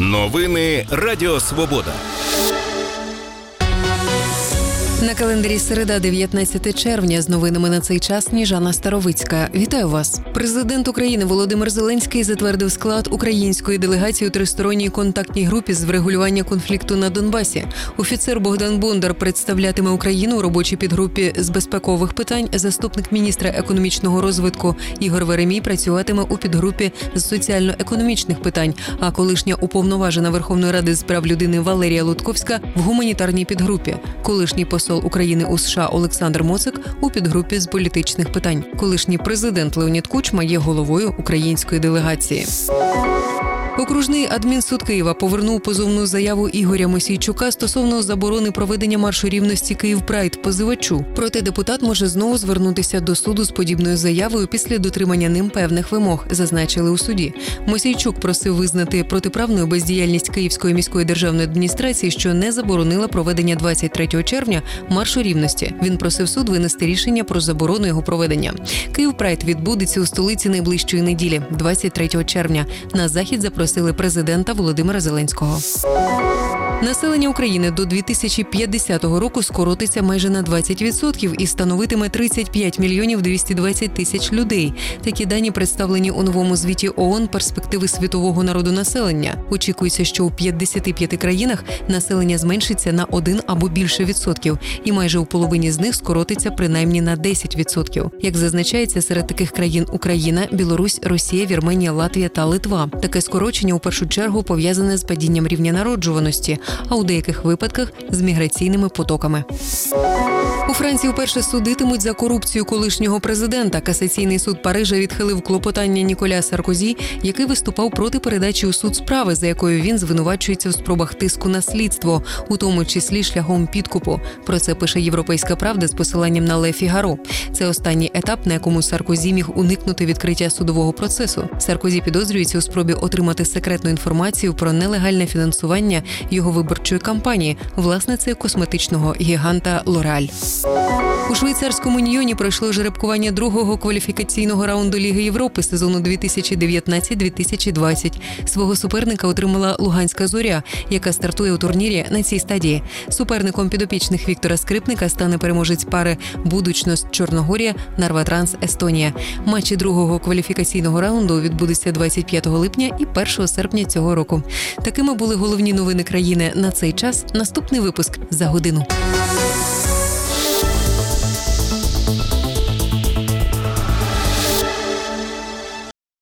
Новини Радіо Свобода. На календарі середа, 19 червня. З новинами на цей час Сніжана Старовицька. Вітаю вас. Президент України Володимир Зеленський затвердив склад української делегації у тристоронній контактній групі з врегулювання конфлікту на Донбасі. Офіцер Богдан Бондар представлятиме Україну у робочій підгрупі з безпекових питань. Заступник міністра економічного розвитку Ігор Веремій працюватиме у підгрупі з соціально-економічних питань, а колишня уповноважена Верховної Ради з прав людини Валерія Лутковська в гуманітарній підгрупі. Колишній посол України у США Олександр Моцик у підгрупі з політичних питань. Колишній президент Леонід Кучма є головою української делегації. Окружний адмінсуд Києва повернув позовну заяву Ігоря Мосійчука стосовно заборони проведення маршу рівності «Київ-Прайд» позивачу. Проте депутат може знову звернутися до суду з подібною заявою після дотримання ним певних вимог, зазначили у суді. Мосійчук просив визнати протиправною бездіяльність Київської міської державної адміністрації, що не заборонила проведення 23 червня маршу рівності. Він просив суд винести рішення про заборону його проведення. «Київ-Прайд» відбудеться у столиці найближчої неділі, 23 червня. На захід запросили президента Володимира Зеленського. Населення України до 2050 року скоротиться майже на 20% і становитиме 35 мільйонів 220 тисяч людей. Такі дані представлені у новому звіті ООН «Перспективи світового народонаселення». Очікується, що у 55 країнах населення зменшиться на 1 або більше відсотків, і майже у половині з них скоротиться принаймні на 10%. Як зазначається, серед таких країн Україна, Білорусь, Росія, Вірменія, Латвія та Литва. Таке скорочення у першу чергу пов'язане з падінням рівня народжуваності, а у деяких випадках з міграційними потоками. У Франції вперше судитимуть за корупцію колишнього президента. Касаційний суд Парижа відхилив клопотання Ніколя Саркозі, який виступав проти передачі у суд справи, за якою він звинувачується в спробах тиску на слідство, у тому числі шляхом підкупу. Про це пише «Європейська правда» з посиланням на Ле Фігаро. Це останній етап, на якому Саркозі міг уникнути відкриття судового процесу. Саркозі підозрюється у спробі отримати секретну інформацію про нелегальне фінансування його виборчої кампанії, власниці косметичного гіганта Лореаль. У швейцарському Ньйоні пройшло жеребкування другого кваліфікаційного раунду Ліги Європи сезону 2019-2020. Свого суперника отримала Луганська Зоря, яка стартує у турнірі на цій стадії. Суперником підопічних Віктора Скрипника стане переможець пари Будучност Чорногорія, Нарва-Транс Естонія. Матчі другого кваліфікаційного раунду відбудуться 25 липня і 1 серпня цього року. Такими були головні новини країни на цей час. Наступний випуск за годину.